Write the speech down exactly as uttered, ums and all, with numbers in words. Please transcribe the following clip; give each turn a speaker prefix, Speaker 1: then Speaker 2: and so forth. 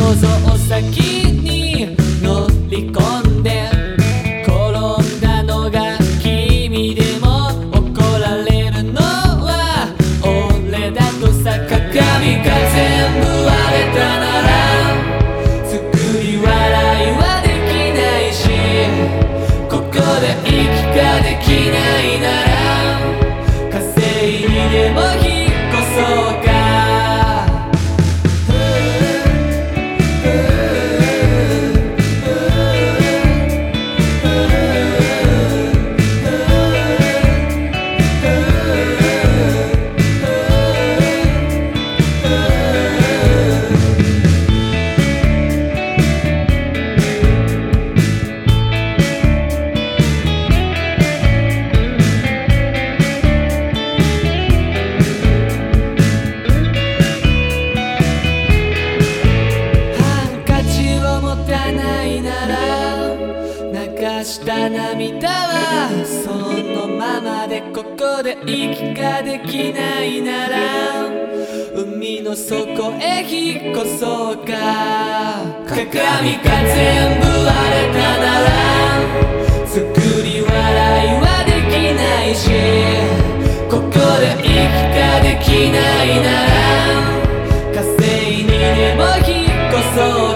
Speaker 1: 想像先に乗り込んで転んだのが君でも怒られるのは俺だとさ。鏡が全部割れたなら作り笑いはできないし、ここで息ができないなら火星にでも引っ越そうか。流した涙はそのままで、ここで息ができないなら海の底へ引っ越そうか。鏡が全部割れたなら作り笑いはできないし、ここで息ができないなら火星にでも引っ越そう